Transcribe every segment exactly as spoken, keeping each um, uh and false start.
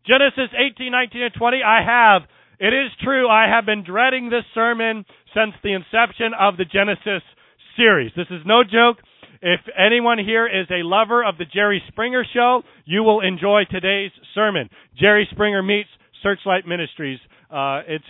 Genesis eighteen, nineteen, and twenty. I have. It is true. I have been dreading this sermon since the inception of the Genesis series. This is no joke. If anyone here is a lover of the Jerry Springer Show, you will enjoy today's sermon. Jerry Springer meets Searchlight Ministries. Uh, it's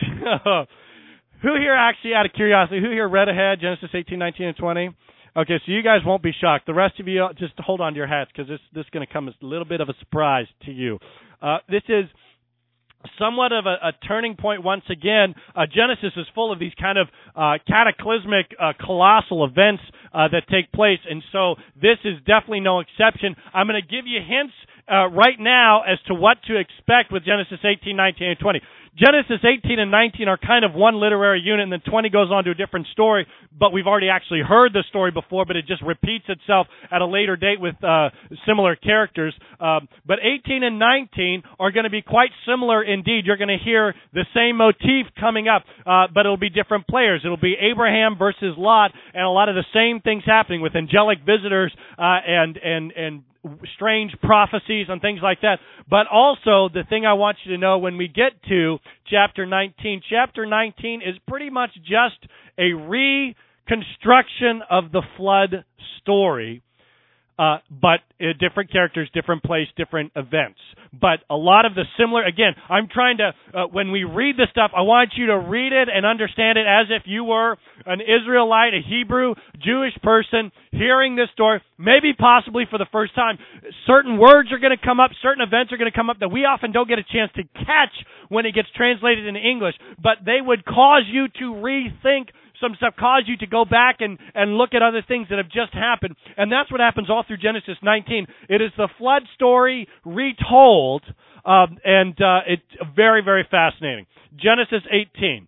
who here actually, out of curiosity, who here read ahead Genesis eighteen, nineteen, and twenty? Okay, so you guys won't be shocked. The rest of you, just hold on to your hats because this this is going to come as a little bit of a surprise to you. Uh, this is somewhat of a, a turning point once again. Uh, Genesis is full of these kind of uh, cataclysmic, uh, colossal events uh, that take place, and so this is definitely no exception. I'm going to give you hints uh, right now as to what to expect with Genesis eighteen, nineteen, and twenty. Genesis eighteen and nineteen are kind of one literary unit, and then twenty goes on to a different story, but we've already actually heard the story before, but it just repeats itself at a later date with uh, similar characters. Um, but eighteen and nineteen are going to be quite similar indeed. You're going to hear the same motif coming up, uh, but it'll be different players. It'll be Abraham versus Lot, and a lot of the same things happening with angelic visitors uh, and and and strange prophecies and things like that. But also, the thing I want you to know when we get to chapter nineteen, chapter nineteen is pretty much just a reconstruction of the flood story, uh, but uh, different characters, different place, different events. But a lot of the similar, again, I'm trying to, uh, when we read this stuff, I want you to read it and understand it as if you were an Israelite, a Hebrew, Jewish person hearing this story, maybe possibly for the first time. Certain words are going to come up, certain events are going to come up that we often don't get a chance to catch when it gets translated into English, but they would cause you to rethink some stuff, cause you to go back and, and look at other things that have just happened. And that's what happens all through Genesis nineteen. It is the flood story retold, um, and uh, it's very, very fascinating. Genesis eighteen,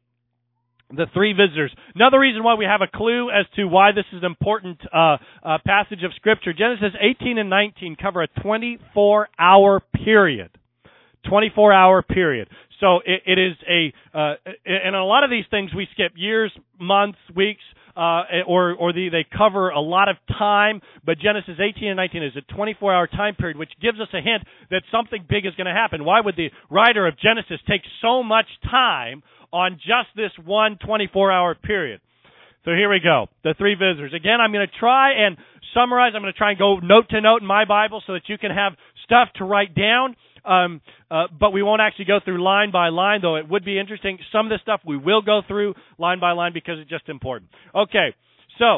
the three visitors. Another reason why we have a clue as to why this is an important uh, uh, passage of Scripture. Genesis eighteen and nineteen cover a twenty-four hour period. twenty-four hour period. So it, it is a, uh, and a lot of these things we skip years, months, weeks, uh, or, or the, they cover a lot of time, but Genesis eighteen and nineteen is a twenty-four hour time period, which gives us a hint that something big is going to happen. Why would the writer of Genesis take so much time on just this one twenty-four hour period? So here we go. The three visitors. Again, I'm going to try and summarize. I'm going to try and go note to note in my Bible so that you can have stuff to write down. Um, uh, but we won't actually go through line by line, though it would be interesting. Some of this stuff we will go through line by line because it's just important. Okay, so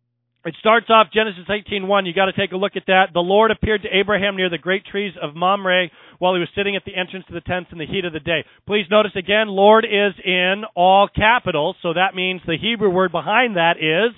it starts off Genesis eighteen one. You got to take a look at that. The Lord appeared to Abraham near the great trees of Mamre while he was sitting at the entrance to the tents in the heat of the day. Please notice again, Lord is in all capitals, so that means the Hebrew word behind that is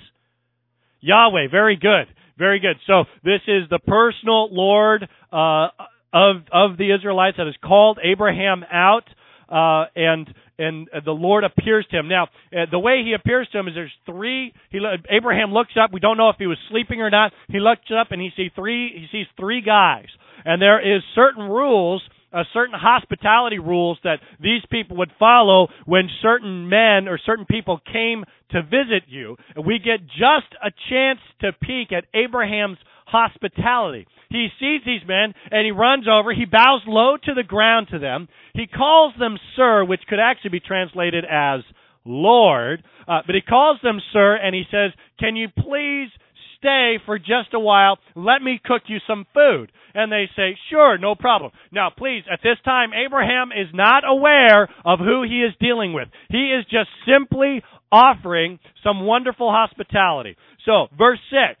Yahweh. Very good. Very good. So this is the personal Lord uh of of the Israelites that has called Abraham out, uh, and and the Lord appears to him. Now, uh, the way he appears to him is there's three. He Abraham looks up. We don't know if he was sleeping or not. He looks up and he sees three. He sees three guys, and there is certain rules. Uh, certain hospitality rules that these people would follow when certain men or certain people came to visit you. And we get just a chance to peek at Abraham's hospitality. He sees these men, and he runs over. He bows low to the ground to them. He calls them sir, which could actually be translated as Lord. Uh, but he calls them sir, and he says, can you please stay for just a while? Let me cook you some food. And they say, sure, no problem. Now, please, at this time, Abraham is not aware of who he is dealing with. He is just simply offering some wonderful hospitality. So, verse six,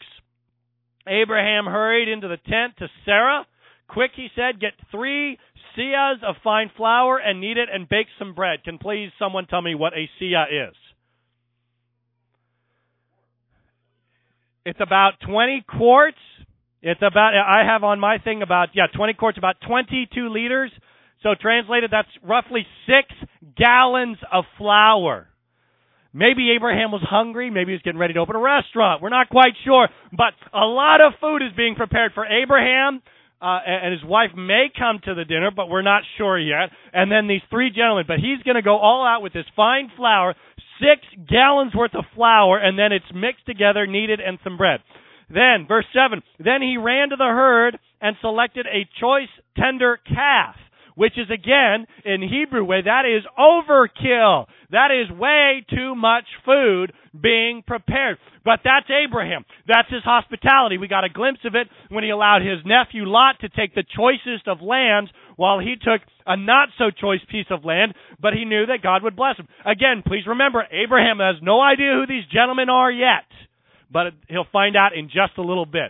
Abraham hurried into the tent to Sarah. Quick, he said, get three seahs of fine flour and knead it and bake some bread. Can please someone tell me what a seah is? It's about twenty quarts. It's about, I have on my thing about, yeah, twenty quarts, about twenty-two liters. So translated, that's roughly six gallons of flour. Maybe Abraham was hungry. Maybe he was getting ready to open a restaurant. We're not quite sure. But a lot of food is being prepared for Abraham, uh, and his wife may come to the dinner, but we're not sure yet. And then these three gentlemen. But he's going to go all out with this fine flour, six gallons worth of flour, and then it's mixed together, kneaded, and some bread. Then, verse seven, then he ran to the herd and selected a choice tender calf, which is, again, in Hebrew way, that is overkill. That is way too much food being prepared. But that's Abraham. That's his hospitality. We got a glimpse of it when he allowed his nephew Lot to take the choicest of lands while he took a not-so-choice piece of land, but he knew that God would bless him. Again, please remember, Abraham has no idea who these gentlemen are yet, but he'll find out in just a little bit.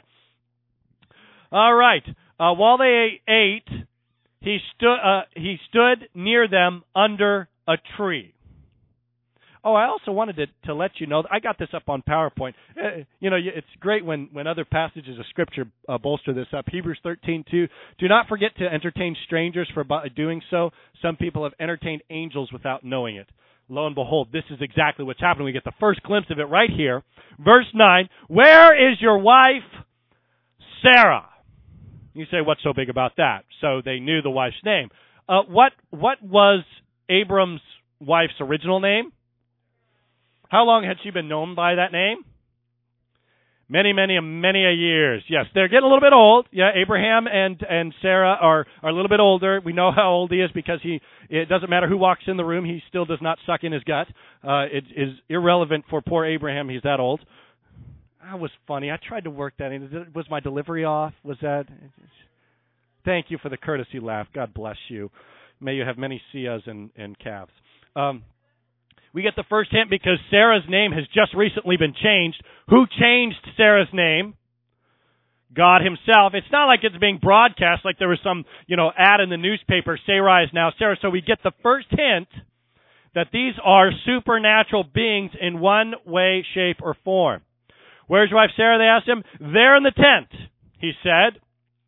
All right. Uh, while they ate, he stood uh, he stood near them under a tree. Oh, I also wanted to, to let you know, I got this up on PowerPoint. Uh, you know, it's great when, when other passages of Scripture uh, bolster this up. Hebrews thirteen two, do not forget to entertain strangers, for by doing so, some people have entertained angels without knowing it. Lo and behold, this is exactly what's happening. We get the first glimpse of it right here. Verse nine, where is your wife, Sarah? You say, what's so big about that? So they knew the wife's name. Uh, what what was Abram's wife's original name? How long had she been known by that name? Many, many, many a years. Yes, they're getting a little bit old. Yeah, Abraham and, and Sarah are, are a little bit older. We know how old he is because he. It doesn't matter who walks in the room. He still does not suck in his gut. Uh, it is irrelevant for poor Abraham. He's that old. That was funny. I tried to work that in. Was my delivery off? Was that? Thank you for the courtesy laugh. God bless you. May you have many Sias and, and calves. Um, we get the first hint because Sarah's name has just recently been changed. Who changed Sarah's name? God himself. It's not like it's being broadcast like there was some, you know, ad in the newspaper, Sarai is now Sarah. So we get the first hint that these are supernatural beings in one way, shape, or form. Where's your wife Sarah? They asked him. There in the tent, he said.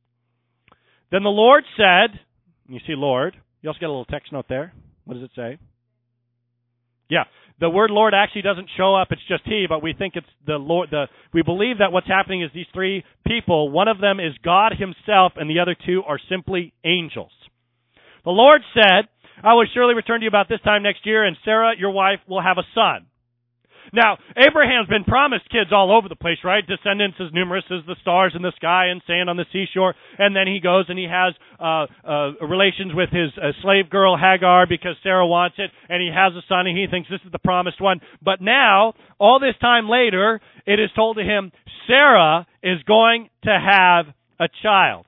Then the Lord said, you see Lord, you also get a little text note there. What does it say? Yeah, the word Lord actually doesn't show up. It's just he, but we think it's the Lord. The we believe that what's happening is these three people. One of them is God himself, and the other two are simply angels. The Lord said, I will surely return to you about this time next year, and Sarah, your wife, will have a son. Now, Abraham's been promised kids all over the place, right? Descendants as numerous as the stars in the sky and sand on the seashore. And then he goes and he has uh, uh, relations with his uh, slave girl Hagar because Sarah wants it. And he has a son and he thinks this is the promised one. But now, all this time later, it is told to him, Sarah is going to have a child.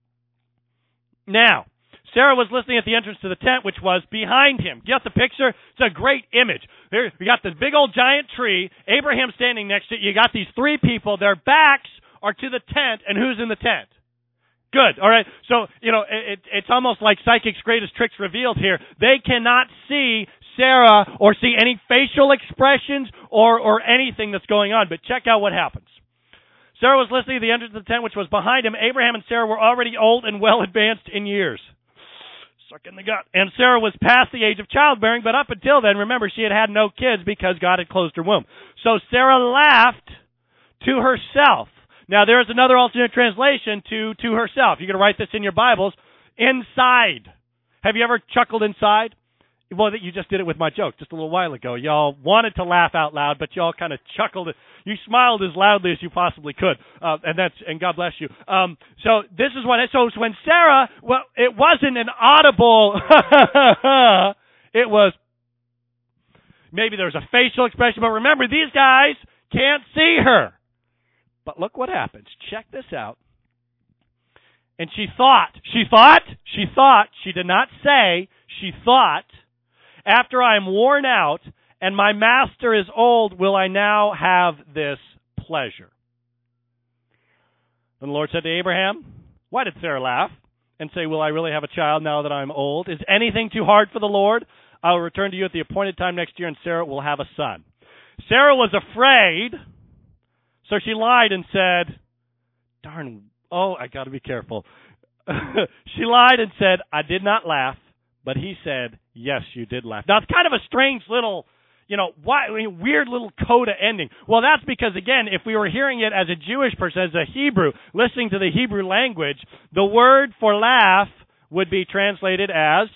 Now, Sarah was listening at the entrance to the tent, which was behind him. Get the picture? It's a great image. There, we got this big old giant tree, Abraham standing next to it. You got these three people. Their backs are to the tent, and who's in the tent? Good. All right. So, you know, it, it's almost like psychics' greatest tricks revealed here. They cannot see Sarah or see any facial expressions or, or anything that's going on. But check out what happens. Sarah was listening at the entrance of the tent, which was behind him. Abraham and Sarah were already old and well advanced in years. Suck in the gut. And Sarah was past the age of childbearing, but up until then, remember, she had had no kids because God had closed her womb. So Sarah laughed to herself. Now, there's another alternate translation to to herself. You're going to write this in your Bibles. Inside. Have you ever chuckled inside? Well, you just did it with my joke just a little while ago. Y'all wanted to laugh out loud, but y'all kind of chuckled. You smiled as loudly as you possibly could, uh, and that's and God bless you. Um, so this is what. So when Sarah, well, it wasn't an audible. It was maybe there was a facial expression, but remember these guys can't see her. But look what happens. Check this out. And she thought. She thought. She thought. She did not say. She thought. After I am worn out and my master is old, will I now have this pleasure? And the Lord said to Abraham, why did Sarah laugh and say, will I really have a child now that I'm old? Is anything too hard for the Lord? I will return to you at the appointed time next year, and Sarah will have a son. Sarah was afraid, so she lied and said, darn, oh, I got to be careful. She lied and said, I did not laugh. But he said, yes, you did laugh. Now, it's kind of a strange little, you know, why, weird little coda ending. Well, that's because, again, if we were hearing it as a Jewish person, as a Hebrew, listening to the Hebrew language, the word for laugh would be translated as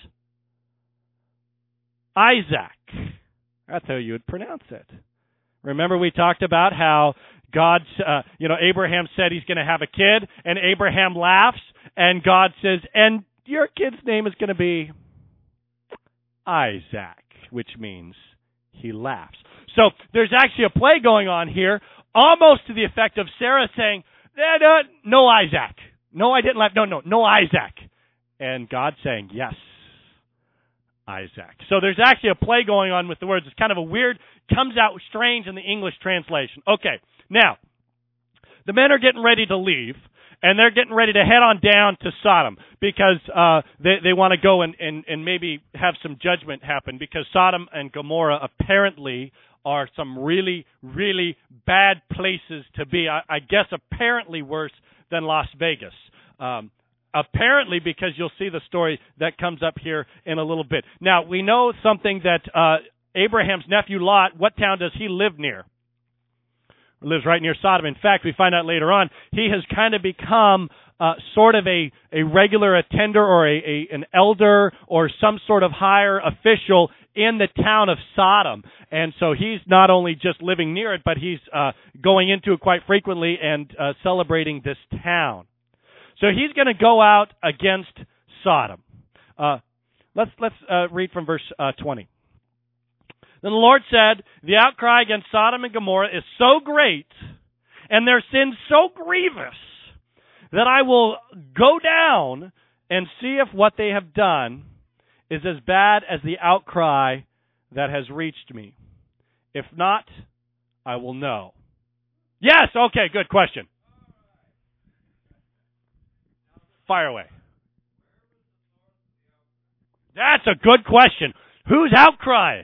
Isaac. That's how you would pronounce it. Remember we talked about how God, uh, you know, Abraham said he's going to have a kid, and Abraham laughs, and God says, and your kid's name is going to be Isaac, which means he laughs. So there's actually a play going on here, almost to the effect of Sarah saying, eh, no, no Isaac. No, I didn't laugh. No, no, no Isaac. And God saying, yes, Isaac. So there's actually a play going on with the words. It's kind of a weird, comes out strange in the English translation. Okay, now, the men are getting ready to leave, and they're getting ready to head on down to Sodom because uh, they, they want to go and, and, and maybe have some judgment happen, because Sodom and Gomorrah apparently are some really, really bad places to be. I, I guess apparently worse than Las Vegas. Um, apparently, because you'll see the story that comes up here in a little bit. Now, we know something that uh, Abraham's nephew Lot, what town does he live near? He lives right near Sodom. In fact, we find out later on, he has kind of become uh, sort of a, a regular attender or a, a an elder or some sort of higher official in the town of Sodom. And so he's not only just living near it, but he's uh, going into it quite frequently and uh, celebrating this town. So he's going to go out against Sodom. Uh, let's let's uh, read from verse uh, twenty. Then the Lord said, the outcry against Sodom and Gomorrah is so great, and their sin so grievous, that I will go down and see if what they have done is as bad as the outcry that has reached me. If not, I will know. Yes, okay, good question. Fire away. That's a good question. Who's outcrying?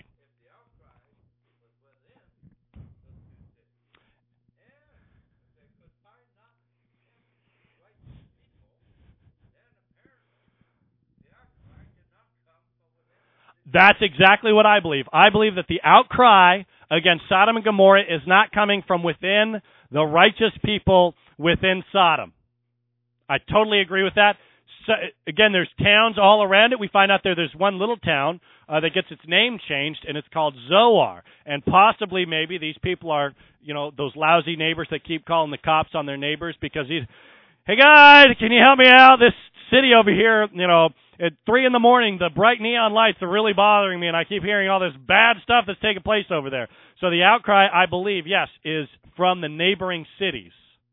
That's exactly what I believe. I believe that the outcry against Sodom and Gomorrah is not coming from within the righteous people within Sodom. I totally agree with that. So, again, there's towns all around it. We find out there there's one little town uh, that gets its name changed, and it's called Zoar. And possibly maybe these people are, you know, those lousy neighbors that keep calling the cops on their neighbors because he's, hey, guys, can you help me out? This city over here, you know, at three in the morning, the bright neon lights are really bothering me, and I keep hearing all this bad stuff that's taking place over there. So the outcry, I believe, yes, is from the neighboring cities.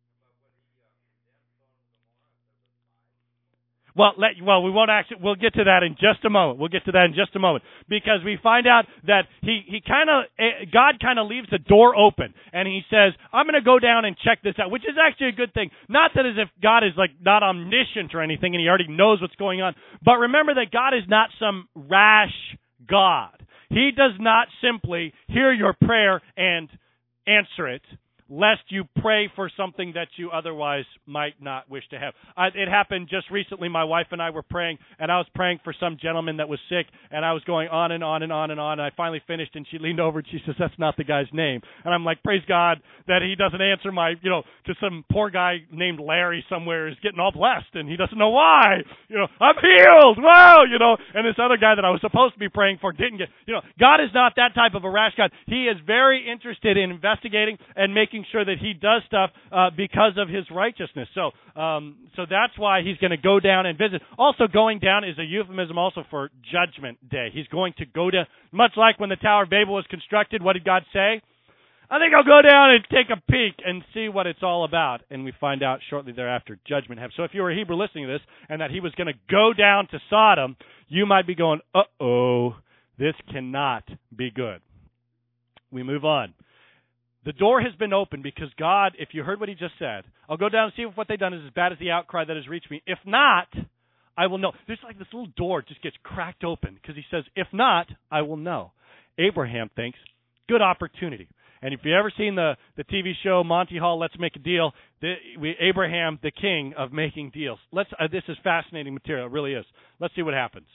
Well, let, well, we won't actually. We'll get to that in just a moment. We'll get to that in just a moment because we find out that he he kind of God kind of leaves the door open and he says, "I'm going to go down and check this out," which is actually a good thing. Not that as if God is like not omniscient or anything and he already knows what's going on, but remember that God is not some rash God. He does not simply hear your prayer and answer it, lest you pray for something that you otherwise might not wish to have. I, it happened just recently. My wife and I were praying, and I was praying for some gentleman that was sick, and I was going on and on and on and on, and I finally finished, and she leaned over, and she says, that's not the guy's name. And I'm like, praise God that he doesn't answer my, you know, to some poor guy named Larry somewhere is getting all blessed, and he doesn't know why. You know, I'm healed, wow, you know, and this other guy that I was supposed to be praying for didn't get, you know, God is not that type of a rash God. He is very interested in investigating and making sure that he does stuff uh, because of his righteousness. So um, so that's why he's going to go down and visit. Also, going down is a euphemism also for Judgment Day. He's going to go to, much like when the Tower of Babel was constructed, what did God say? I think I'll go down and take a peek and see what it's all about. And we find out shortly thereafter, judgment happens. So if you were a Hebrew listening to this and that he was going to go down to Sodom, you might be going, uh-oh, this cannot be good. We move on. The door has been opened because God, if you heard what he just said, I'll go down and see if what they've done is as bad as the outcry that has reached me. If not, I will know. There's like this little door just gets cracked open because he says, if not, I will know. Abraham thinks, good opportunity. And if you've ever seen the, the T V show Monty Hall, Let's Make a Deal, the, we, Abraham, the king of making deals. Let's. Uh, this is fascinating material. It really is. Let's see what happens.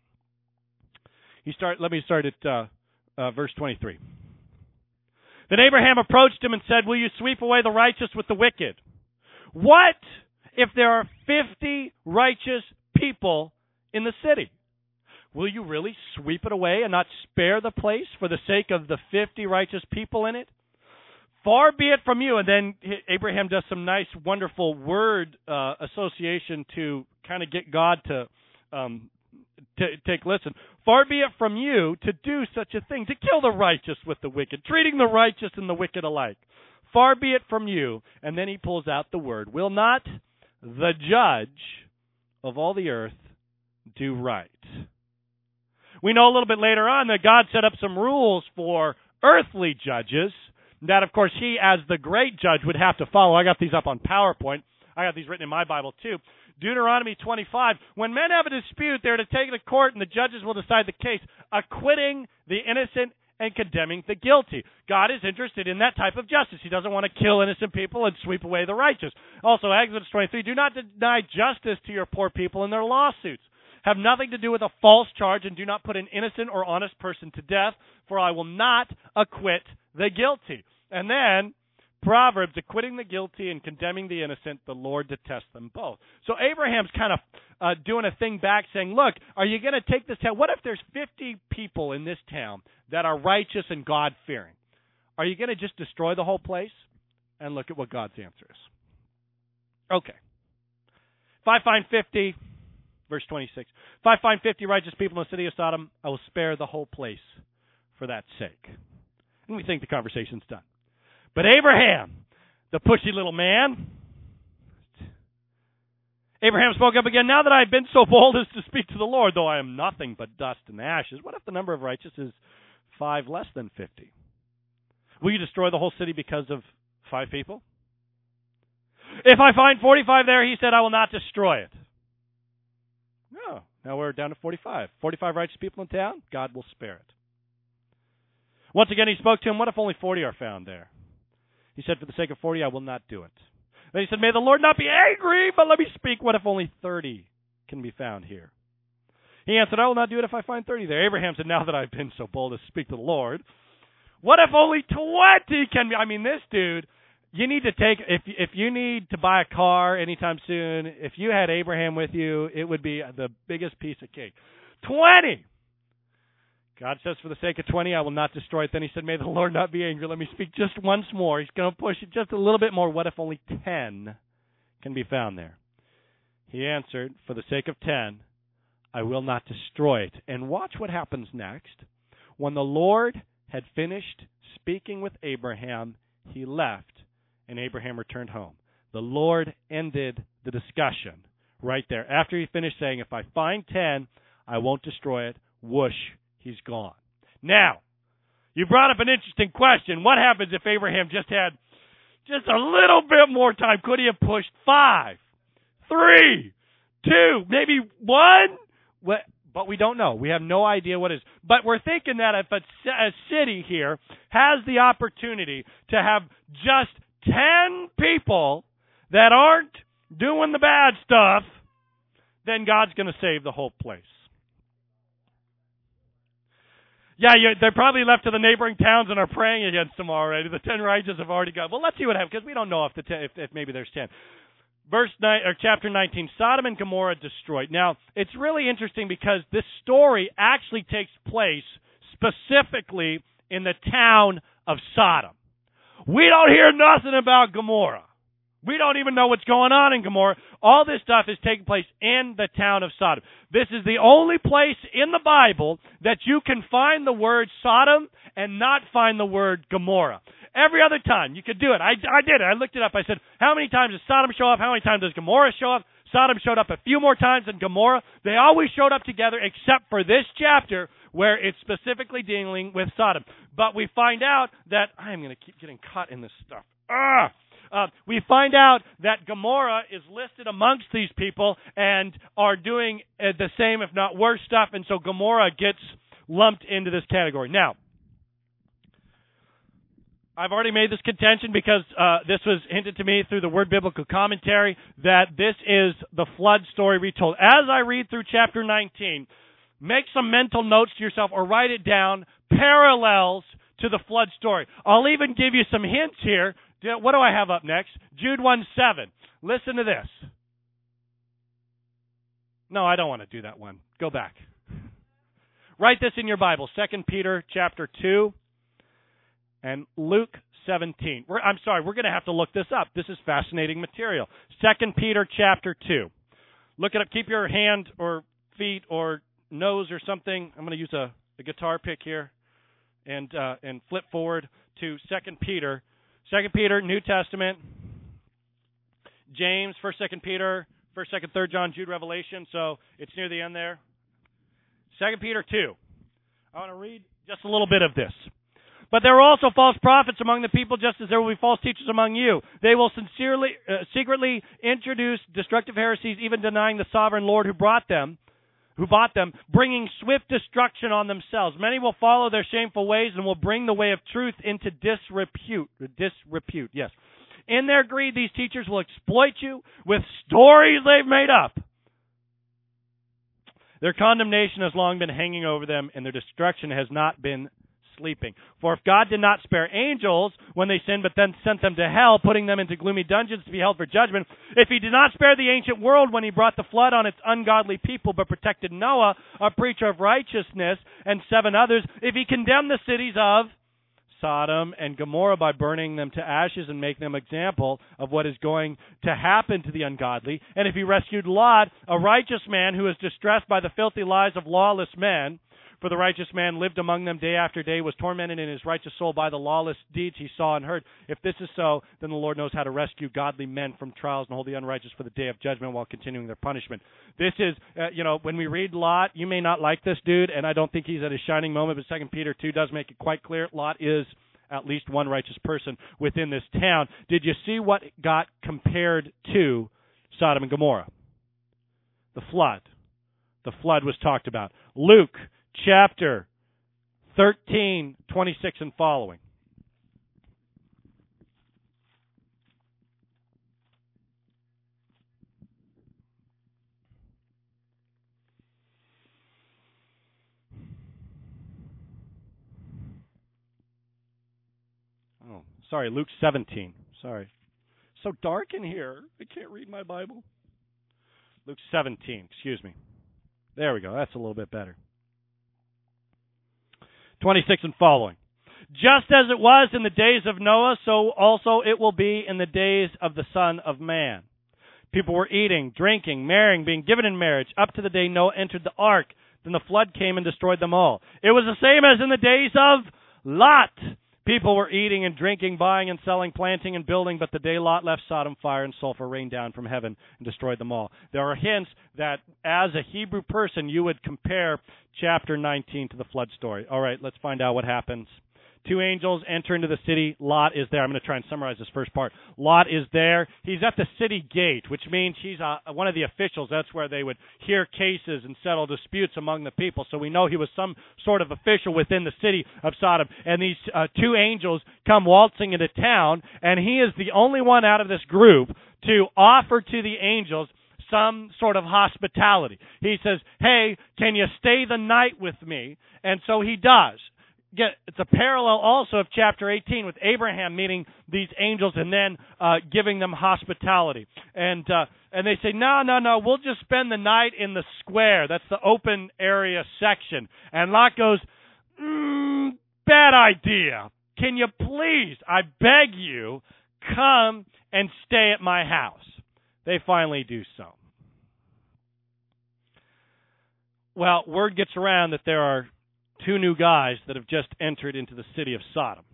He start. Let me start at uh, uh, verse twenty-three. Then Abraham approached him and said, will you sweep away the righteous with the wicked? What if there are fifty righteous people in the city? Will you really sweep it away and not spare the place for the sake of the fifty righteous people in it? Far be it from you. And then Abraham does some nice, wonderful word uh, association to kind of get God to um, t- take listen. Far be it from you to do such a thing, to kill the righteous with the wicked, treating the righteous and the wicked alike. Far be it from you. And then he pulls out the word. Will not the judge of all the earth do right? We know a little bit later on that God set up some rules for earthly judges that, of course, he, as the great judge, would have to follow. I got these up on PowerPoint. I got these written in my Bible, too. Deuteronomy twenty-five. When men have a dispute, they're to take it to court, and the judges will decide the case, acquitting the innocent and condemning the guilty. God is interested in that type of justice. He doesn't want to kill innocent people and sweep away the righteous. Also, Exodus twenty-three, do not deny justice to your poor people in their lawsuits. Have nothing to do with a false charge, and do not put an innocent or honest person to death, for I will not acquit the guilty. And then, Proverbs, acquitting the guilty and condemning the innocent, the Lord detests them both. So Abraham's kind of uh, doing a thing back saying, look, are you going to take this town? What if there's fifty people in this town that are righteous and God-fearing? Are you going to just destroy the whole place? And look at what God's answer is. Okay. If I find fifty, verse twenty-six, if I find fifty righteous people in the city of Sodom, I will spare the whole place for that sake. And we think the conversation's done. But Abraham, the pushy little man, Abraham spoke up again, now that I have been so bold as to speak to the Lord, though I am nothing but dust and ashes, what if the number of righteous is five less than fifty? Will you destroy the whole city because of five people? If I find forty-five there, he said, I will not destroy it. No, now we're down to forty-five. forty-five righteous people in town, God will spare it. Once again, he spoke to him, what if only forty are found there? He said, for the sake of forty, I will not do it. Then he said, may the Lord not be angry, but let me speak. What if only thirty can be found here? He answered, I will not do it if I find thirty there. Abraham said, now that I've been so bold as to speak to the Lord, what if only twenty can be? I mean, this dude, you need to take, if if you need to buy a car anytime soon, if you had Abraham with you, it would be the biggest piece of cake. twenty! God says, for the sake of twenty, I will not destroy it. Then he said, may the Lord not be angry. Let me speak just once more. He's going to push it just a little bit more. What if only ten can be found there? He answered, for the sake of ten, I will not destroy it. And watch what happens next. When the Lord had finished speaking with Abraham, he left, and Abraham returned home. The Lord ended the discussion right there. After he finished saying, if I find ten, I won't destroy it. Whoosh. He's gone. Now, you brought up an interesting question. What happens if Abraham just had just a little bit more time? Could he have pushed five, three, two, maybe one? But we don't know. We have no idea what it is. But we're thinking that if a, a city here has the opportunity to have just ten people that aren't doing the bad stuff, then God's going to save the whole place. Yeah, you, they're probably left to the neighboring towns and are praying against them already. The ten righteous have already gone. Well, let's see what happens, because we don't know if, the ten, if, if maybe there's ten. Verse nine, or chapter nineteen, Sodom and Gomorrah destroyed. Now, it's really interesting because this story actually takes place specifically in the town of Sodom. We don't hear nothing about Gomorrah. We don't even know what's going on in Gomorrah. All this stuff is taking place in the town of Sodom. This is the only place in the Bible that you can find the word Sodom and not find the word Gomorrah. Every other time you could do it. I, I did it. I looked it up. I said, how many times does Sodom show up? How many times does Gomorrah show up? Sodom showed up a few more times than Gomorrah. They always showed up together except for this chapter where it's specifically dealing with Sodom. But we find out that I'm going to keep getting caught in this stuff. Ah! Uh, we find out that Gomorrah is listed amongst these people and are doing uh, the same, if not worse stuff, and so Gomorrah gets lumped into this category. Now, I've already made this contention because uh, this was hinted to me through the Word Biblical Commentary that this is the flood story retold. As I read through chapter nineteen, make some mental notes to yourself or write it down, parallels to the flood story. I'll even give you some hints here. What do I have up next? Jude one seven. Listen to this. No, I don't want to do that one. Go back. Write this in your Bible. Second Peter chapter two and Luke seventeen. We're, I'm sorry, we're going to have to look this up. This is fascinating material. Second Peter chapter two. Look it up. Keep your hand or feet or nose or something, I'm going to use a, a guitar pick here and uh, and flip forward to Second Peter. Second Peter, New Testament, James, First, Second Peter, First, Second, Third John, Jude, Revelation. So it's near the end there. Second Peter two. I want to read just a little bit of this. But there are also false prophets among the people, just as there will be false teachers among you. They will sincerely, uh, secretly introduce destructive heresies, even denying the sovereign Lord who brought them, who bought them, bringing swift destruction on themselves. Many will follow their shameful ways and will bring the way of truth into disrepute. Disrepute, yes. In their greed, these teachers will exploit you with stories they've made up. Their condemnation has long been hanging over them, and their destruction has not been sleeping. For if God did not spare angels when they sinned, but then sent them to hell, putting them into gloomy dungeons to be held for judgment, if he did not spare the ancient world when he brought the flood on its ungodly people, but protected Noah, a preacher of righteousness, and seven others, if he condemned the cities of Sodom and Gomorrah by burning them to ashes and making them an example of what is going to happen to the ungodly, and if he rescued Lot, a righteous man who was distressed by the filthy lies of lawless men, for the righteous man lived among them day after day, was tormented in his righteous soul by the lawless deeds he saw and heard. If this is so, then the Lord knows how to rescue godly men from trials and hold the unrighteous for the day of judgment while continuing their punishment. This is, uh, you know, when we read Lot, you may not like this dude, and I don't think he's at his shining moment, but Second Peter two does make it quite clear. Lot is at least one righteous person within this town. Did you see what got compared to Sodom and Gomorrah? The flood. The flood was talked about. Luke chapter thirteen, twenty-six and following. Oh, sorry, Luke seventeen. Sorry. So dark in here. I can't read my Bible. Luke seventeen, excuse me. There we go. That's a little bit better. twenty-six and following. Just as it was in the days of Noah, so also it will be in the days of the Son of Man. People were eating, drinking, marrying, being given in marriage, up to the day Noah entered the ark. Then the flood came and destroyed them all. It was the same as in the days of Lot. People were eating and drinking, buying and selling, planting and building, but the day Lot left Sodom, fire and sulfur rained down from heaven and destroyed them all. There are hints that as a Hebrew person, you would compare chapter nineteen to the flood story. All right, let's find out what happens. Two angels enter into the city. Lot is there. I'm going to try and summarize this first part. Lot is there. He's at the city gate, which means he's uh, one of the officials. That's where they would hear cases and settle disputes among the people. So we know he was some sort of official within the city of Sodom. And these uh, two angels come waltzing into town, and he is the only one out of this group to offer to the angels some sort of hospitality. He says, hey, can you stay the night with me? And so he does. Get, it's a parallel also of chapter eighteen with Abraham meeting these angels and then uh, giving them hospitality. And uh, and they say, no, no, no, we'll just spend the night in the square. That's the open area section. And Lot goes, mm, bad idea. Can you please, I beg you, come and stay at my house? They finally do so. Well, word gets around that there are two new guys that have just entered into the city of Sodom.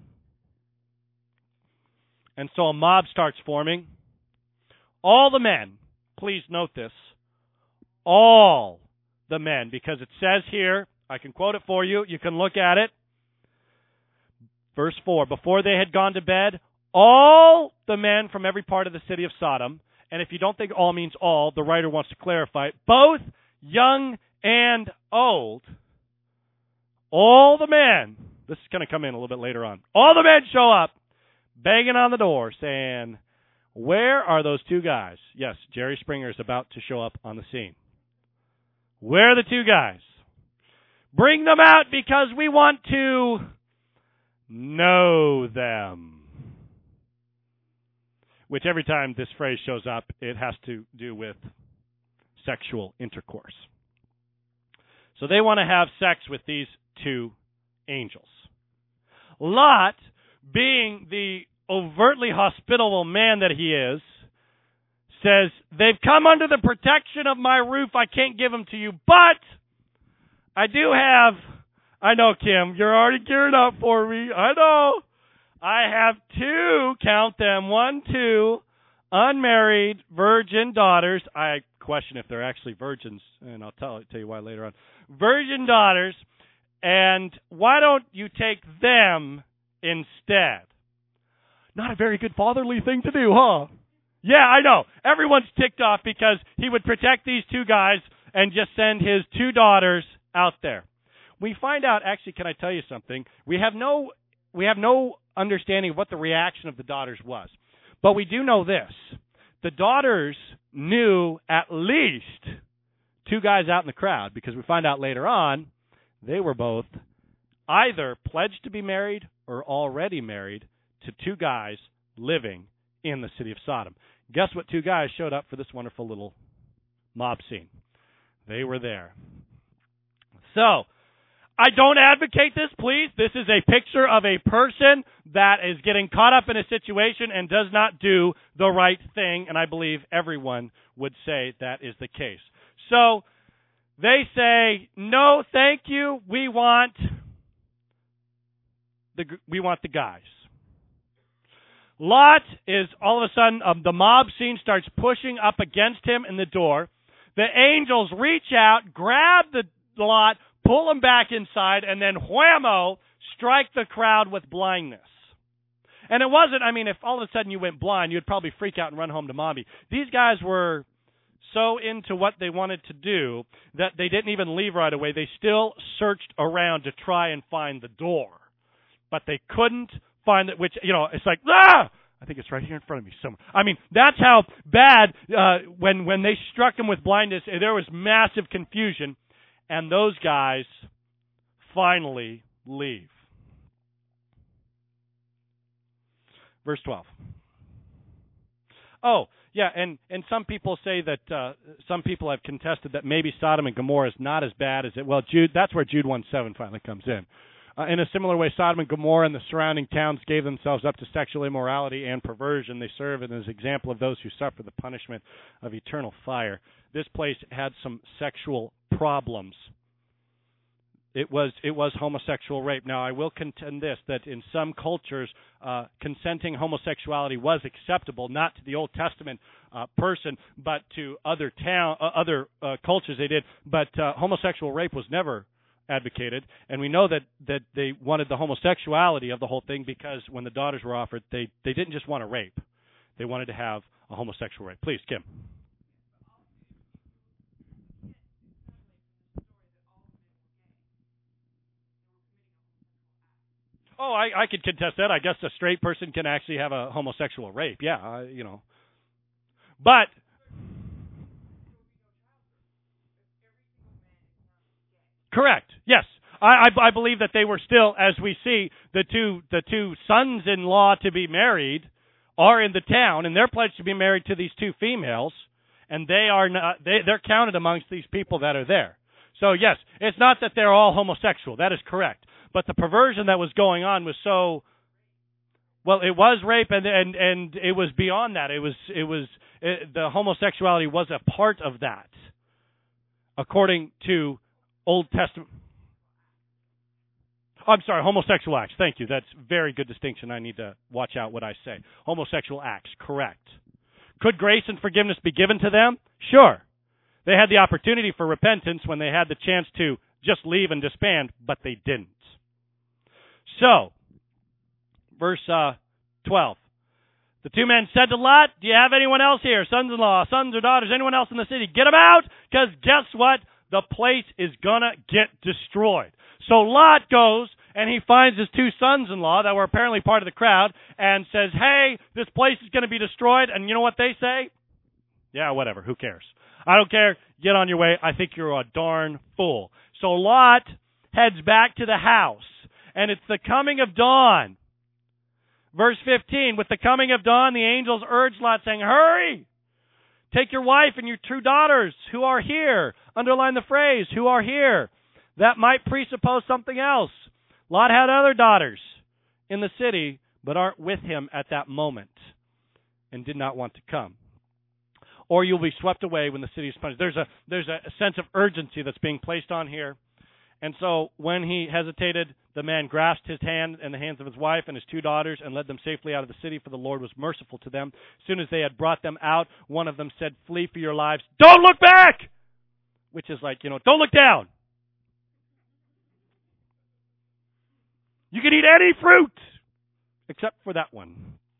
And so a mob starts forming. All the men, please note this, all the men, because it says here, I can quote it for you, you can look at it. Verse four, before they had gone to bed, all the men from every part of the city of Sodom, and if you don't think all means all, the writer wants to clarify it, both young and old, all the men, this is going to come in a little bit later on, all the men show up, banging on the door, saying, where are those two guys? Yes, Jerry Springer is about to show up on the scene. Where are the two guys? Bring them out because we want to know them. Which every time this phrase shows up, it has to do with sexual intercourse. So they want to have sex with these two angels. Lot, being the overtly hospitable man that he is, says, they've come under the protection of my roof. I can't give them to you, but I do have, I know, Kim, you're already gearing up for me. I know. I have two, count them, one, two, unmarried virgin daughters. I question if they're actually virgins, and I'll tell, tell you why later on. Virgin daughters, and why don't you take them instead? Not a very good fatherly thing to do, huh? Yeah, I know. Everyone's ticked off because he would protect these two guys and just send his two daughters out there. We find out, actually, can I tell you something? We have no we have no understanding of what the reaction of the daughters was. But we do know this. The daughters knew at least two guys out in the crowd, because we find out later on they were both either pledged to be married or already married to two guys living in the city of Sodom. Guess what two guys showed up for this wonderful little mob scene? They were there. So, I don't advocate this, please. This is a picture of a person that is getting caught up in a situation and does not do the right thing, and I believe everyone would say that is the case. So, they say, no, thank you, we want the, we want the guys. Lot is, all of a sudden, um, the mob scene starts pushing up against him in the door. The angels reach out, grab the Lot, pull him back inside, and then whammo, strike the crowd with blindness. And it wasn't, I mean, if all of a sudden you went blind, you'd probably freak out and run home to mommy. These guys were so into what they wanted to do that they didn't even leave right away. They still searched around to try and find the door. But they couldn't find it, which, you know, it's like, ah! I think it's right here in front of me somewhere. I mean, that's how bad, uh, when, when they struck him with blindness, there was massive confusion. And those guys finally leave. Verse twelve. Oh, yeah, and, and some people say that, uh, some people have contested that maybe Sodom and Gomorrah is not as bad as it, well, Jude, that's where Jude one seven finally comes in. Uh, in a similar way, Sodom and Gomorrah and the surrounding towns gave themselves up to sexual immorality and perversion. They serve as an example of those who suffer the punishment of eternal fire. This place had some sexual problems. It was it was homosexual rape. Now, I will contend this, that in some cultures, uh, consenting homosexuality was acceptable, not to the Old Testament uh, person, but to other town, uh, other uh, cultures they did. But uh, homosexual rape was never advocated, and we know that, that they wanted the homosexuality of the whole thing because when the daughters were offered, they, they didn't just want to rape. They wanted to have a homosexual rape. Please, Kim. Oh, I, I could contest that. I guess a straight person can actually have a homosexual rape. Yeah, uh, you know. But correct. Yes, I, I, I believe that they were still, as we see, the two the two sons-in-law to be married are in the town, and they're pledged to be married to these two females, and they are not. They, they're counted amongst these people that are there. So yes, it's not that they're all homosexual. That is correct. But the perversion that was going on was so, well, it was rape, and and, and it was beyond that. It was it was it, the homosexuality was a part of that, according to Old Testament. Oh, I'm sorry, homosexual acts. Thank you. That's a very good distinction. I need to watch out what I say. Homosexual acts, correct. Could grace and forgiveness be given to them? Sure. They had the opportunity for repentance when they had the chance to just leave and disband, but they didn't. So, verse uh, twelve. The two men said to Lot, do you have anyone else here, sons-in-law, sons or daughters, anyone else in the city? Get them out, because guess what? The place is going to get destroyed. So Lot goes, and he finds his two sons-in-law that were apparently part of the crowd, and says, hey, this place is going to be destroyed. And you know what they say? Yeah, whatever, who cares? I don't care. Get on your way. I think you're a darn fool. So Lot heads back to the house. And it's the coming of dawn. Verse fifteen, with the coming of dawn, the angels urged Lot, saying, hurry, take your wife and your two daughters who are here. Underline the phrase, who are here. That might presuppose something else. Lot had other daughters in the city, but aren't with him at that moment and did not want to come. or you'll be swept away when the city is punished. There's a there's a sense of urgency that's being placed on here. And so when he hesitated, the man grasped his hand and the hands of his wife and his two daughters and led them safely out of the city, for the Lord was merciful to them. As soon as they had brought them out, one of them said, "Flee for your lives. Don't look back!" Which is like, you know, don't look down. You can eat any fruit except for that one.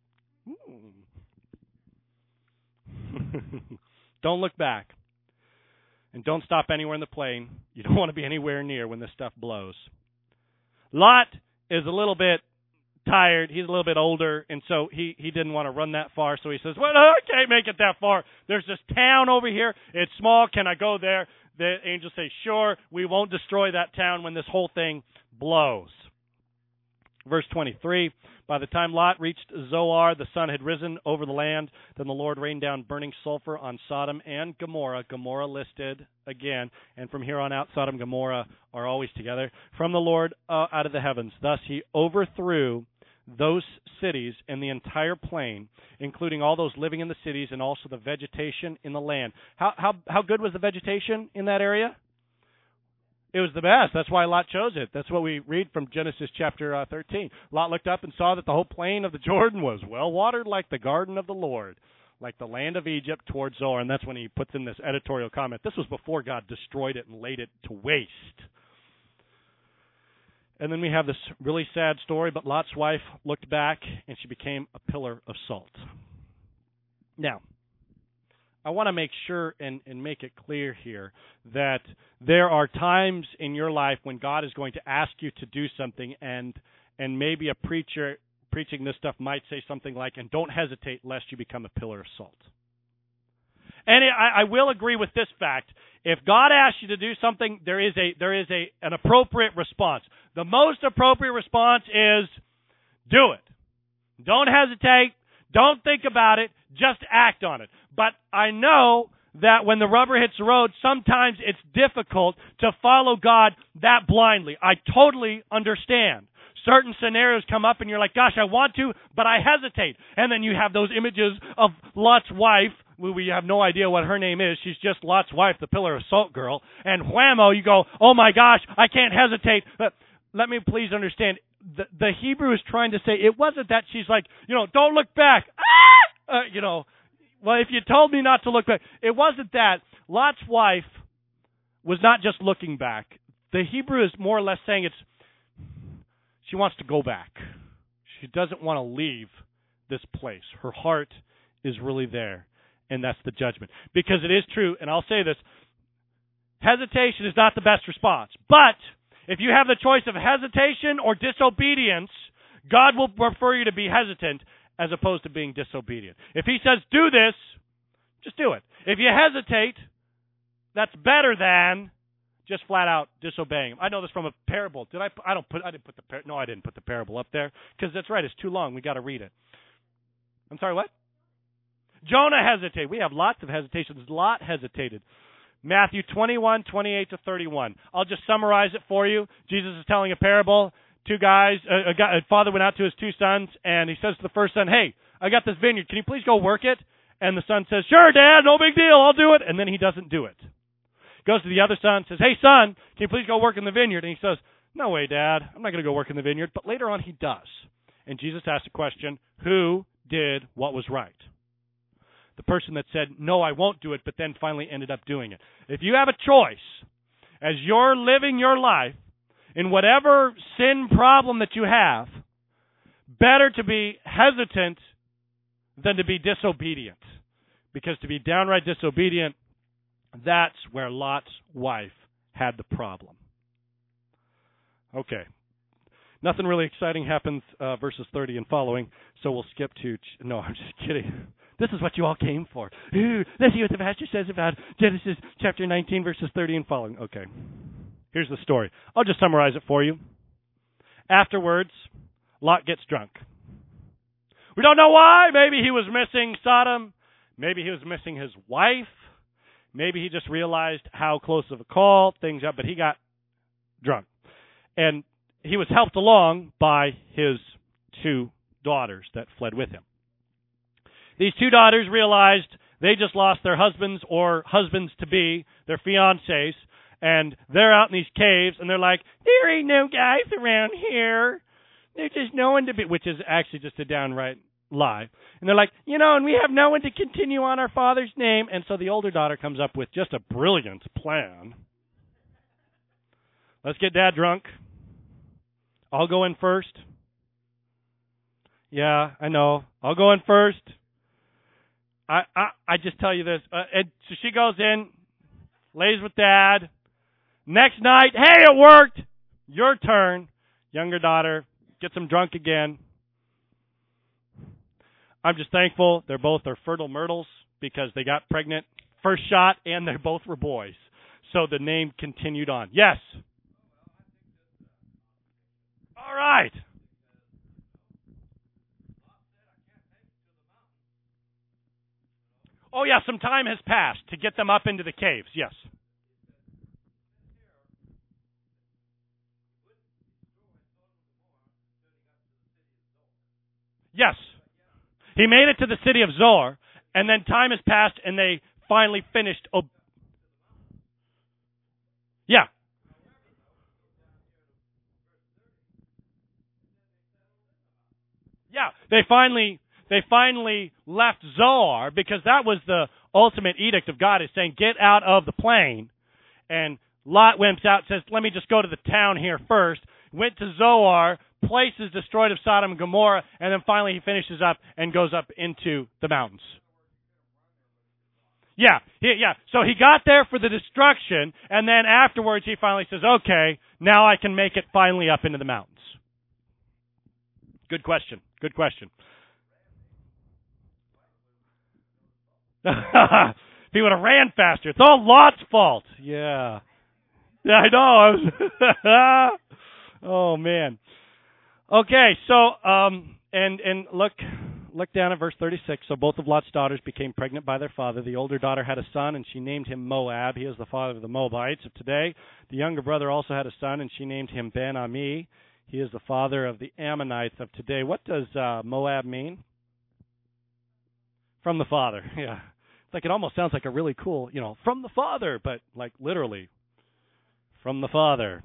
Don't look back. And don't stop anywhere in the plain. You don't want to be anywhere near when this stuff blows. Lot is a little bit tired. He's a little bit older, and so he, he didn't want to run that far. So he says, well, I can't make it that far. There's this town over here. It's small. Can I go there? The angels say, sure, we won't destroy that town when this whole thing blows. Verse twenty-three, by the time Lot reached Zoar, the sun had risen over the land. Then the Lord rained down burning sulfur on Sodom and Gomorrah. Gomorrah listed again. And from here on out, Sodom and Gomorrah are always together. From the Lord uh, out of the heavens. Thus he overthrew those cities and the entire plain, including all those living in the cities and also the vegetation in the land. How how how good was the vegetation in that area? It was the best. That's why Lot chose it. That's what we read from Genesis chapter uh, thirteen. Lot looked up and saw that the whole plain of the Jordan was well watered like the garden of the Lord, like the land of Egypt towards Zoar. And that's when he puts in this editorial comment. This was before God destroyed it and laid it to waste. And then we have this really sad story, but Lot's wife looked back and she became a pillar of salt. Now, I want to make sure and, and make it clear here that there are times in your life when God is going to ask you to do something, and and maybe a preacher preaching this stuff might say something like, and don't hesitate lest you become a pillar of salt. And it, I, I will agree with this fact. If God asks you to do something, there is a there is a an appropriate response. The most appropriate response is do it. Don't hesitate. Don't think about it. Just act on it. But I know that when the rubber hits the road, sometimes it's difficult to follow God that blindly. I totally understand. Certain scenarios come up and you're like, gosh, I want to, but I hesitate. And then you have those images of Lot's wife. We have no idea what her name is. She's just Lot's wife, the pillar of salt girl. And whammo, you go, oh my gosh, I can't hesitate. But let me please understand. The, the Hebrew is trying to say it wasn't that she's like, you know, don't look back. Ah! Uh, you know, well, if you told me not to look back. It wasn't that. Lot's wife was not just looking back. The Hebrew is more or less saying it's, she wants to go back. She doesn't want to leave this place. Her heart is really there, and that's the judgment. Because it is true, and I'll say this, hesitation is not the best response. But if you have the choice of hesitation or disobedience, God will prefer you to be hesitant as opposed to being disobedient. If he says, do this, just do it. If you hesitate, that's better than just flat out disobeying him. I know this from a parable. Did I? I don't put. I didn't put the. Par- no, I didn't put the parable up there because that's right. It's too long. We got to read it. I'm sorry. What? Jonah hesitated. We have lots of hesitations. Lot hesitated. Matthew twenty-one, twenty-eight to thirty-one. I'll just summarize it for you. Jesus is telling a parable. Two guys, a, a, guy, a father went out to his two sons, and he says to the first son, hey, I got this vineyard. Can you please go work it? And the son says, sure, Dad, no big deal. I'll do it. And then he doesn't do it. Goes to the other son, says, hey, son, can you please go work in the vineyard? And he says, no way, Dad. I'm not going to go work in the vineyard. But later on, he does. And Jesus asked the question, who did what was right? The person that said, no, I won't do it, but then finally ended up doing it. If you have a choice, as you're living your life, in whatever sin problem that you have, better to be hesitant than to be disobedient. Because to be downright disobedient, that's where Lot's wife had the problem. Okay. Nothing really exciting happens, uh, verses thirty and following, so we'll skip to... Ch- no, I'm just kidding. This is what you all came for. Ooh, let's see what the pastor says about Genesis chapter nineteen, verses thirty and following. Okay. Here's the story. I'll just summarize it for you. Afterwards, Lot gets drunk. We don't know why. Maybe he was missing Sodom. Maybe he was missing his wife. Maybe he just realized how close of a call things up, but he got drunk. And he was helped along by his two daughters that fled with him. These two daughters realized They just lost their husbands or husbands-to-be, their fiancés, and they're out in these caves, and they're like, there ain't no guys around here. There's just no one to be, which is actually just a downright lie. And they're like, you know, and we have no one to continue on our father's name. And so the older daughter comes up with just a brilliant plan. Let's get Dad drunk. I'll go in first. Yeah, I know. I'll go in first. I I, I just tell you this. Uh, and so she goes in, lays with Dad. Next night, hey, it worked. Your turn. Younger daughter gets him drunk again. I'm just thankful they're both are fertile myrtles because they got pregnant first shot and they both were boys. So the name continued on. Yes. All right. Oh, yeah, some time has passed to get them up into the caves. Yes. Yes. He made it to the city of Zoar, and then time has passed, and they finally finished. Ob- yeah. Yeah. They finally they finally left Zoar because that was the ultimate edict of God, is saying, get out of the plain. And Lot wimps out, says, let me just go to the town here first. Went to Zoar. Place is destroyed of Sodom and Gomorrah, and then finally he finishes up and goes up into the mountains. Yeah, he, yeah. So he got there for the destruction, and then afterwards he finally says, okay, now I can make it finally up into the mountains. Good question. Good question. If he would have ran faster. It's all Lot's fault. Yeah. Yeah, I know. Oh, man. Okay, so um, and and look look down at verse thirty-six. So both of Lot's daughters became pregnant by their father. The older daughter had a son, and she named him Moab. He is the father of the Moabites of today. The younger brother also had a son, and she named him Ben-Ami. He is the father of the Ammonites of today. What does uh, Moab mean? From the father, yeah. It's like it almost sounds like a really cool, you know, from the father, but like literally from the father.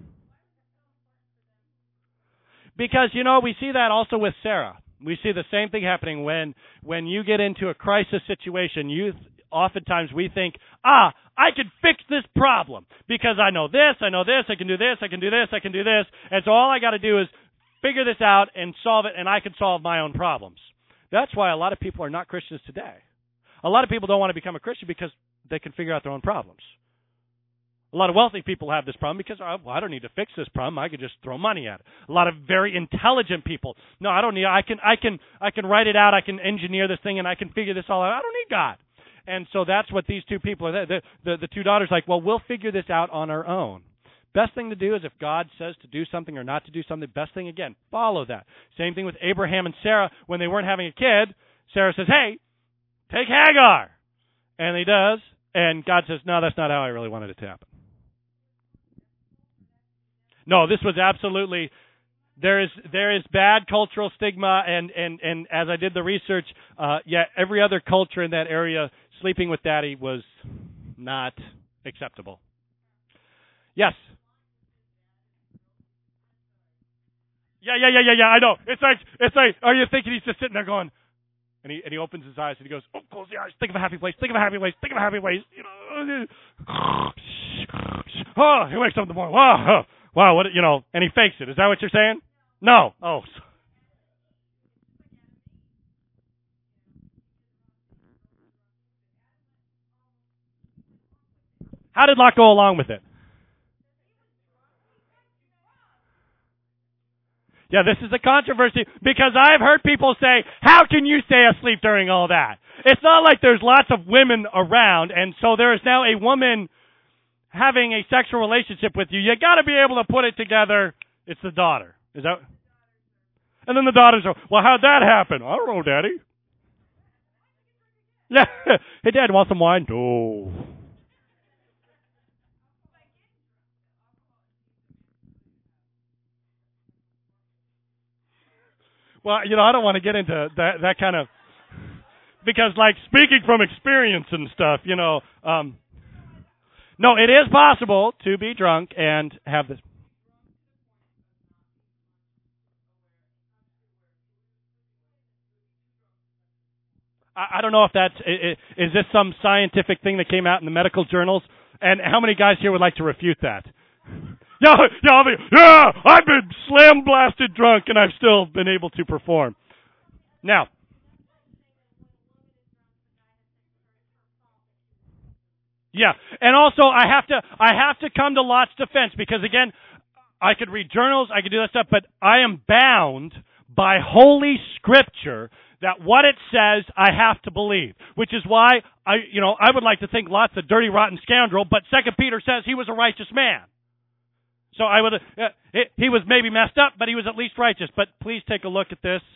Because, you know, we see that also with Sarah. We see the same thing happening when when you get into a crisis situation. You oftentimes we think, ah, I can fix this problem because I know this, I know this, I can do this, I can do this, I can do this. And so all I got to do is figure this out and solve it, and I can solve my own problems. That's why a lot of people are not Christians today. A lot of people don't want to become a Christian because they can figure out their own problems. A lot of wealthy people have this problem because, oh, well, I don't need to fix this problem. I could just throw money at it. A lot of very intelligent people, no, I don't need. I can, I can, I can write it out. I can engineer this thing, and I can figure this all out. I don't need God. And so that's what these two people are. The, the, the two daughters are like, well, we'll figure this out on our own. Best thing to do is if God says to do something or not to do something, best thing, again, follow that. Same thing with Abraham and Sarah. When they weren't having a kid, Sarah says, hey, take Hagar. And he does. And God says, no, that's not how I really wanted it to happen. No, this was absolutely, there is there is bad cultural stigma, and, and, and as I did the research, uh, yeah, every other culture in that area, sleeping with daddy was not acceptable. Yes. Yeah, yeah, yeah, yeah, yeah, I know. It's like, it's like, are you thinking he's just sitting there going, and he and he opens his eyes and he goes, oh, close the eyes, think of a happy place, think of a happy place, think of a happy place. You know, oh, he wakes up in the morning, wow, wow, what, you know, and he fakes it. Is that what you're saying? No. Oh. How did Lot go along with it? Yeah, this is a controversy because I've heard people say, how can you stay asleep during all that? It's not like there's lots of women around, and so there is now a woman having a sexual relationship with you. You got to be able to put it together. It's the daughter. Is that? And then the daughters are, well, how'd that happen? I don't know, Daddy. Yeah. Hey, Dad, want some wine? No. Well, you know, I don't want to get into that that kind of because, like, speaking from experience and stuff, you know, um, no, it is possible to be drunk and have this. I, I don't know if that's, is, is this some scientific thing that came out in the medical journals? And how many guys here would like to refute that? Yeah, yeah, I'll be, yeah, I've been slam blasted drunk and I've still been able to perform. Now, yeah, and also I have to I have to come to Lot's defense because again, I could read journals, I could do that stuff, but I am bound by Holy Scripture that what it says I have to believe, which is why I you know I would like to think Lot's a dirty, rotten scoundrel, but Second Peter says he was a righteous man. So I would, uh, he, he was maybe messed up, but he was at least righteous. But please take a look at this.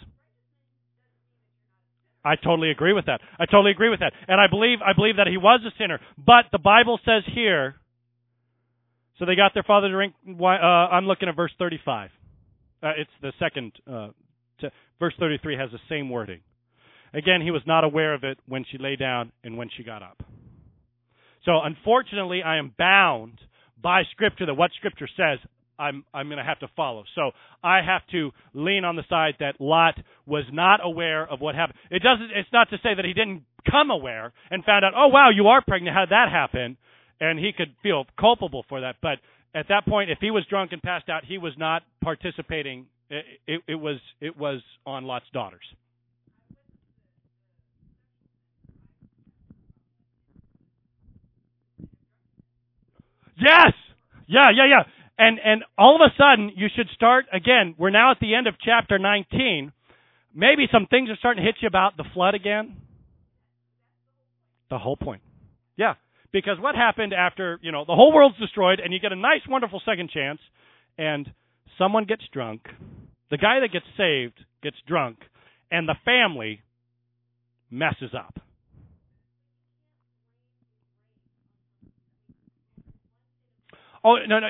I totally agree with that. I totally agree with that. And I believe, I believe that he was a sinner. But the Bible says here, so they got their father to drink, uh, I'm looking at verse thirty-five. Uh, it's the second, uh, to, verse thirty-three has the same wording. Again, he was not aware of it when she lay down and when she got up. So unfortunately, I am bound by Scripture, that what Scripture says, I'm I'm going to have to follow. So I have to lean on the side that Lot was not aware of what happened. It doesn't. It's not to say that he didn't come aware and found out, oh, wow, you are pregnant. How did that happen? And he could feel culpable for that. But at that point, if he was drunk and passed out, he was not participating. It, it, it was it was on Lot's daughters. Yes. Yeah, yeah, yeah. And and all of a sudden, you should start, again, we're now at the end of chapter nineteen. Maybe some things are starting to hit you about the flood again. The whole point. Yeah. Because what happened after, you know, the whole world's destroyed and you get a nice, wonderful second chance and someone gets drunk. The guy that gets saved gets drunk and the family messes up. Oh, no, no.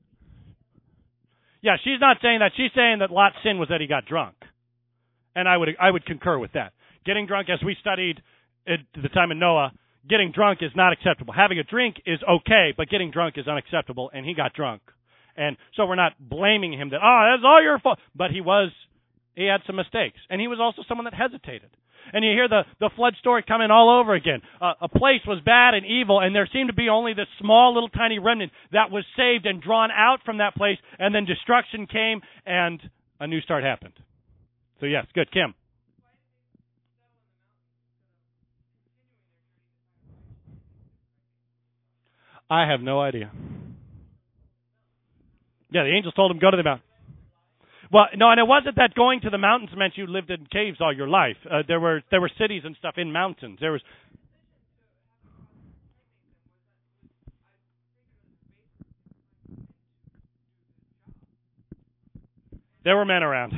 Yeah, she's not saying that. She's saying that Lot's sin was that he got drunk. And I would I would concur with that. Getting drunk, as we studied at the time of Noah, getting drunk is not acceptable. Having a drink is okay, but getting drunk is unacceptable, and he got drunk. And so we're not blaming him that, oh, that's all your fault. But he was, he had some mistakes. And he was also someone that hesitated. And you hear the, the flood story coming all over again. Uh, a place was bad and evil, and there seemed to be only this small little tiny remnant that was saved and drawn out from that place, and then destruction came, and a new start happened. So yes, good. Kim? I have no idea. Yeah, the angels told him, go to the mountain. Well, no, and it wasn't that going to the mountains meant you lived in caves all your life. Uh, there were there were cities and stuff in mountains. There was there were men around.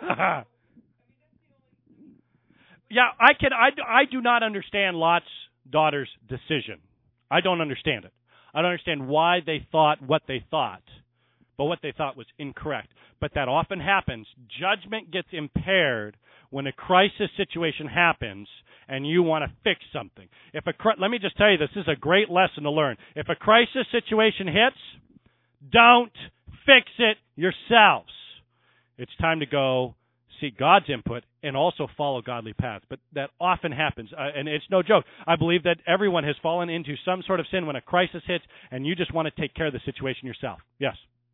Yeah, I can. I, I do not understand Lot's daughter's decision. I don't understand it. I don't understand why they thought what they thought, but what they thought was incorrect. But that often happens. Judgment gets impaired when a crisis situation happens and you want to fix something. If a let me just tell you, this is a great lesson to learn. If a crisis situation hits, don't fix it yourselves. It's time to go seek God's input and also follow godly paths. But that often happens, uh, and it's no joke. I believe that everyone has fallen into some sort of sin when a crisis hits and you just want to take care of the situation yourself. Yes?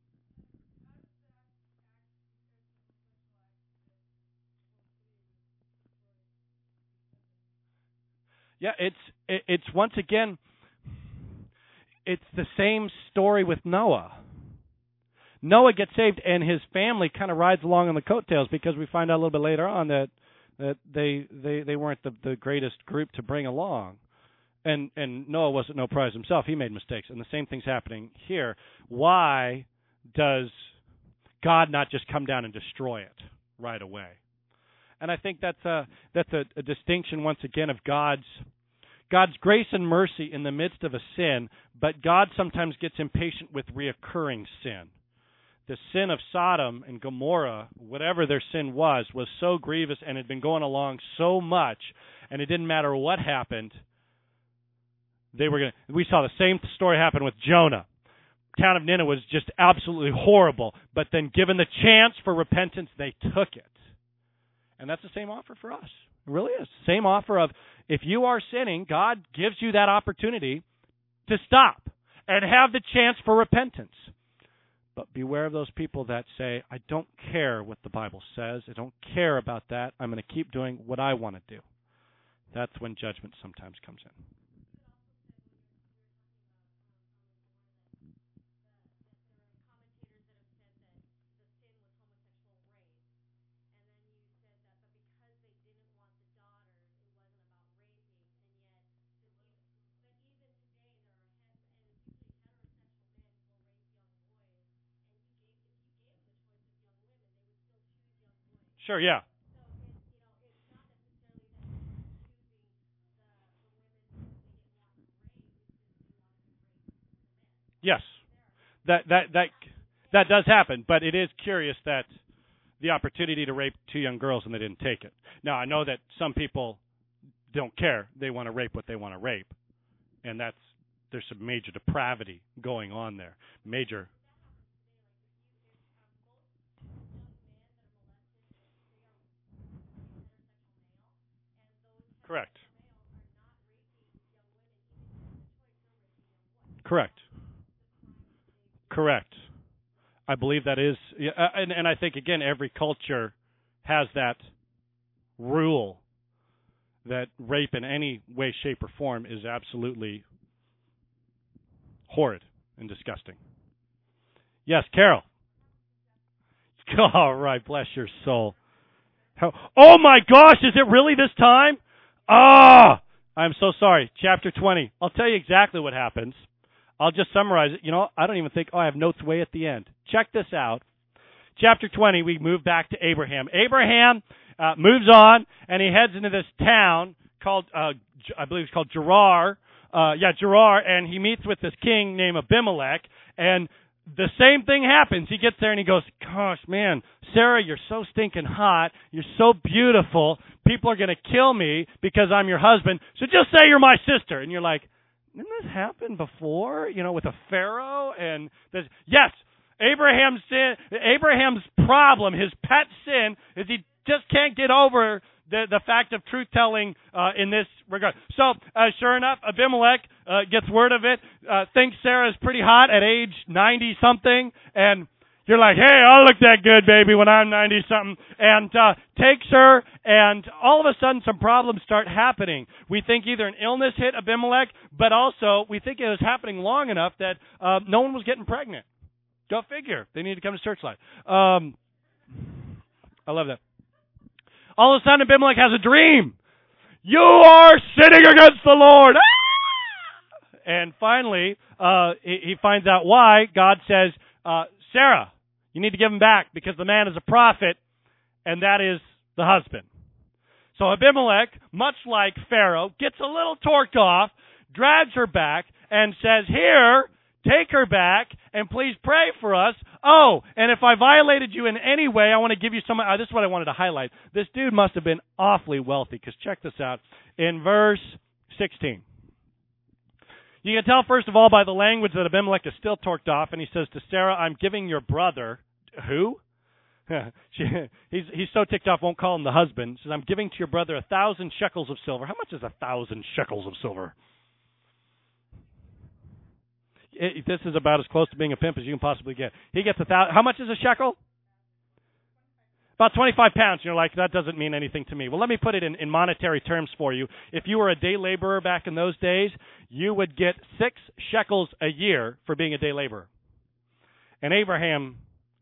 Yeah, it's it, it's once again, it's the same story with Noah. Noah gets saved, and his family kind of rides along on the coattails because we find out a little bit later on that that they they, they weren't the, the greatest group to bring along. And and Noah wasn't no prize himself. He made mistakes, and the same thing's happening here. Why does God not just come down and destroy it right away? And I think that's a that's a, a distinction once again of God's God's grace and mercy in the midst of a sin, but God sometimes gets impatient with reoccurring sin. The sin of Sodom and Gomorrah, whatever their sin was, was so grievous and had been going along so much, and it didn't matter what happened. They were going to, we saw the same story happen with Jonah. The town of Nineveh was just absolutely horrible, but then given the chance for repentance, they took it. And that's the same offer for us. It really is. Same offer of, if you are sinning, God gives you that opportunity to stop and have the chance for repentance. But beware of those people that say, I don't care what the Bible says. I don't care about that. I'm going to keep doing what I want to do. That's when judgment sometimes comes in. Sure, yeah. Yes. That that that that does happen, but it is curious that the opportunity to rape two young girls and they didn't take it. Now, I know that some people don't care. They want to rape what they want to rape. And that's there's some major depravity going on there. Major Correct. Correct. Correct. I believe that is, yeah, and, and I think, again, every culture has that rule that rape in any way, shape, or form is absolutely horrid and disgusting. Yes, Carol. All right, bless your soul. Oh, my gosh, is it really this time? Ah, oh, I'm so sorry. Chapter twenty. I'll tell you exactly what happens. I'll just summarize it. You know, I don't even think, oh, I have notes way at the end. Check this out. Chapter twenty, we move back to Abraham. Abraham uh, moves on, and he heads into this town called, uh, I believe it's called Gerar. Uh, yeah, Gerar, and he meets with this king named Abimelech, and the same thing happens. He gets there and he goes, gosh, man, Sarah, you're so stinking hot. You're so beautiful. People are going to kill me because I'm your husband. So just say you're my sister. And you're like, didn't this happen before? You know, with a Pharaoh? And this, yes, Abraham's sin, Abraham's problem, his pet sin, is he just can't get over the the fact of truth-telling uh, in this regard. So, uh, sure enough, Abimelech uh, gets word of it, uh, thinks Sarah's pretty hot at age ninety-something, and you're like, hey, I'll look that good, baby, when I'm ninety-something, and uh, takes her, and all of a sudden some problems start happening. We think either an illness hit Abimelech, but also we think it was happening long enough that uh, no one was getting pregnant. Go figure. They need to come to Searchlight. Um, I love that. All of a sudden, Abimelech has a dream. You are sinning against the Lord. Ah! And finally, uh, he, he finds out why. God says, uh, Sarah, you need to give him back because the man is a prophet, and that is the husband. So Abimelech, much like Pharaoh, gets a little torqued off, drags her back, and says, here, take her back, and please pray for us. Oh, and if I violated you in any way, I want to give you some... Uh, this is what I wanted to highlight. This dude must have been awfully wealthy, because check this out. In verse sixteen, you can tell, first of all, by the language that Abimelech is still torqued off, and he says to Sarah, I'm giving your brother... Who? she, he's, he's so ticked off, won't call him the husband. He says, I'm giving to your brother a thousand shekels of silver. How much is a thousand shekels of silver? It, this is about as close to being a pimp as you can possibly get. He gets a thousand. How much is a shekel? About twenty-five pounds. You're like, that doesn't mean anything to me. Well, let me put it in, in monetary terms for you. If you were a day laborer back in those days, you would get six shekels a year for being a day laborer. And Abraham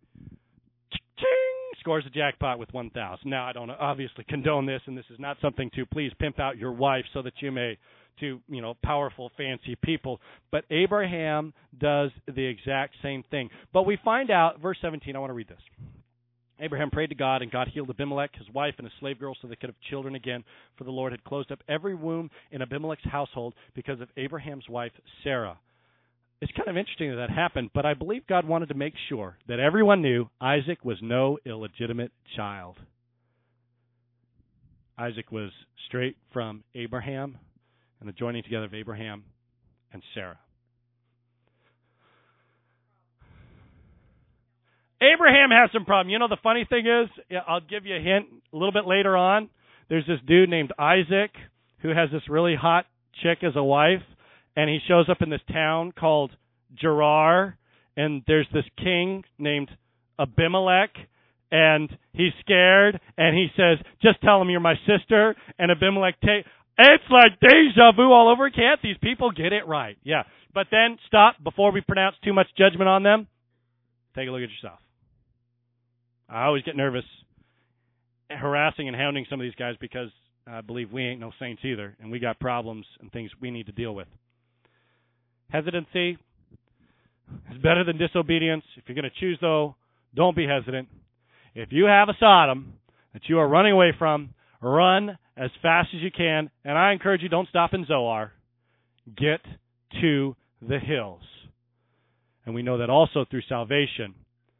scores a jackpot with one thousand. Now, I don't obviously condone this, and this is not something to please pimp out your wife so that you may... to, you know, powerful, fancy people. But Abraham does the exact same thing. But we find out, verse seventeen, I want to read this. Abraham prayed to God, and God healed Abimelech, his wife, and his slave girl so they could have children again, for the Lord had closed up every womb in Abimelech's household because of Abraham's wife, Sarah. It's kind of interesting that that happened, but I believe God wanted to make sure that everyone knew Isaac was no illegitimate child. Isaac was straight from Abraham and the joining together of Abraham and Sarah. Abraham has some problem. You know, the funny thing is, I'll give you a hint a little bit later on. There's this dude named Isaac who has this really hot chick as a wife, and he shows up in this town called Gerar, and there's this king named Abimelech, and he's scared, and he says, just tell him you're my sister, and Abimelech takes... It's like deja vu all over. Can't these people get it right? Yeah. But then, stop, before we pronounce too much judgment on them, take a look at yourself. I always get nervous harassing and hounding some of these guys because I believe we ain't no saints either, and we got problems and things we need to deal with. Hesitancy is better than disobedience. If you're going to choose, though, don't be hesitant. If you have a Sodom that you are running away from, run as fast as you can, and I encourage you, don't stop in Zoar. Get to the hills. And we know that also through salvation.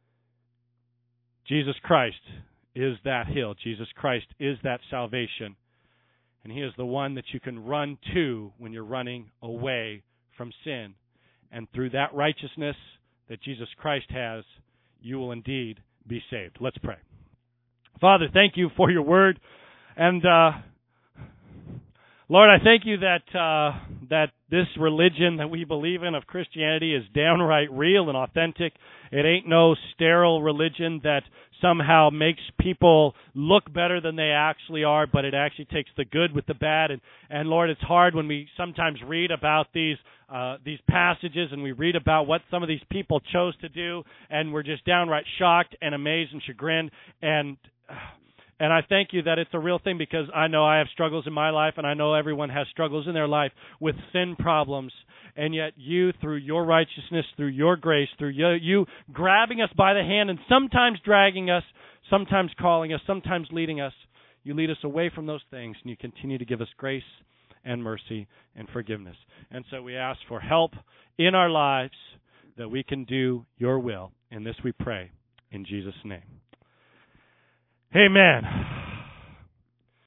Jesus Christ is that hill. Jesus Christ is that salvation. And he is the one that you can run to when you're running away from sin. And through that righteousness that Jesus Christ has, you will indeed be saved. Let's pray. Father, thank you for your word. And uh, Lord, I thank you that uh, that this religion that we believe in of Christianity is downright real and authentic. It ain't no sterile religion that somehow makes people look better than they actually are, but it actually takes the good with the bad. And, and Lord, it's hard when we sometimes read about these uh, these passages and we read about what some of these people chose to do, and we're just downright shocked and amazed and chagrined. And uh, And I thank you that it's a real thing, because I know I have struggles in my life, and I know everyone has struggles in their life with sin problems. And yet you, through your righteousness, through your grace, through you, you grabbing us by the hand and sometimes dragging us, sometimes calling us, sometimes leading us, you lead us away from those things, and you continue to give us grace and mercy and forgiveness. And so we ask for help in our lives that we can do your will. And this we pray in Jesus' name. Amen.